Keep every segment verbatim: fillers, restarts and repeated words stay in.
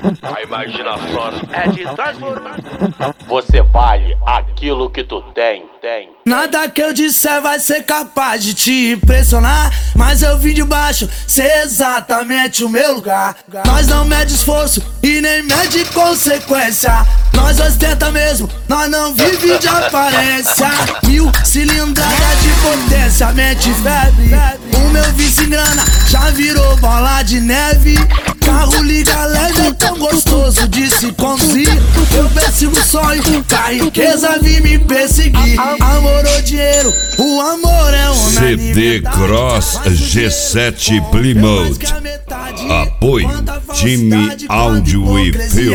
A imaginação é de transformar. Você vale aquilo que tu tem, tem. Nada que eu disser vai ser capaz de te impressionar, mas eu vim de baixo, sei exatamente o meu lugar. Nós não mede esforço e nem mede consequência. Nós ostenta mesmo, nós não vive de aparência. Mil cilindradas de potência, mente febre. O meu vício em grana já virou bola de neve. Carro liga leve, é tão gostoso de se conduzir. Eu persigo o sonho, que a riqueza vim me perseguir. Amor ou dinheiro, o amor é unanimidade. C D Cross G sete Plymouth. Apoio Time Áudio e Filme.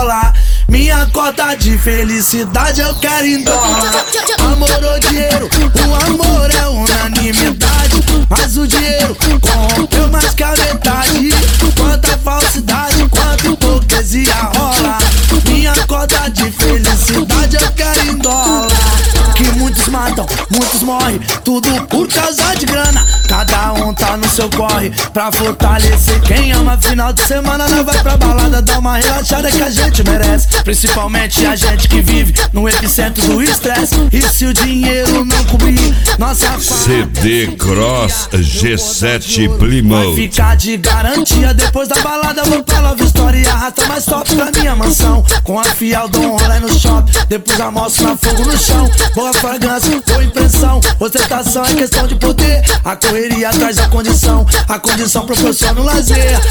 Minha cota de felicidade eu quero em dólar. Amor ou dinheiro, o amor é unanimidade. Mas o dinheiro corrompeu mais que a metade. Quanta falsidade, quanta hipocrisia rola. Minha cota de felicidade eu quero em dólar. Que muitos matam, muitos morrem, tudo por causa de grana. Cada um tá no seu corre pra fortalecer quem ama. Final de semana não vai pra balada, dá uma relaxada que a gente merece. Principalmente a gente que vive no epicentro do estresse. E se o dinheiro não cobrir nossa C D Cross G sete Plymouth. Vai ficar de garantia, depois da balada vou pra Love Story e arrasta mais top pra minha mansão. Com a fiel dou um rolê no shopping, depois almoço na fogo no chão. Boa fragrância, boa impressão, ostentação é questão de poder. A correria traz a condição, a condição proporciona o lazer.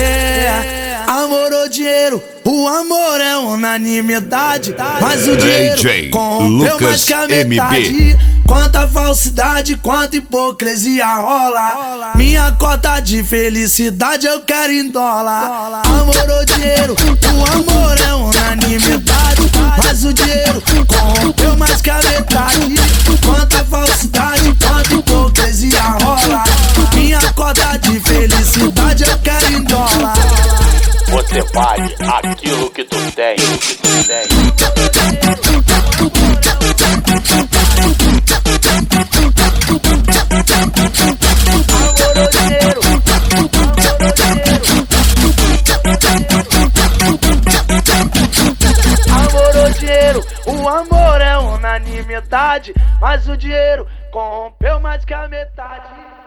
É, amor ou dinheiro, o amor é unanimidade. Mas o dinheiro corrompeu mais que a metade. Quanta falsidade, quanta hipocrisia rola. Minha cota de felicidade eu quero em dólar. Amor ou dinheiro, o amor é unanimidade. Mas o dinheiro corrompeu mais que a metade. Quanta falsidade, quanta hipocrisia rola. Minha cota de felicidade eu quero em dólar. Você vale aquilo que tu tem, que tu tem. Amor ou dinheiro, amor ou dinheiro, o amor é unanimidade. Mas o dinheiro corrompeu mais que a metade.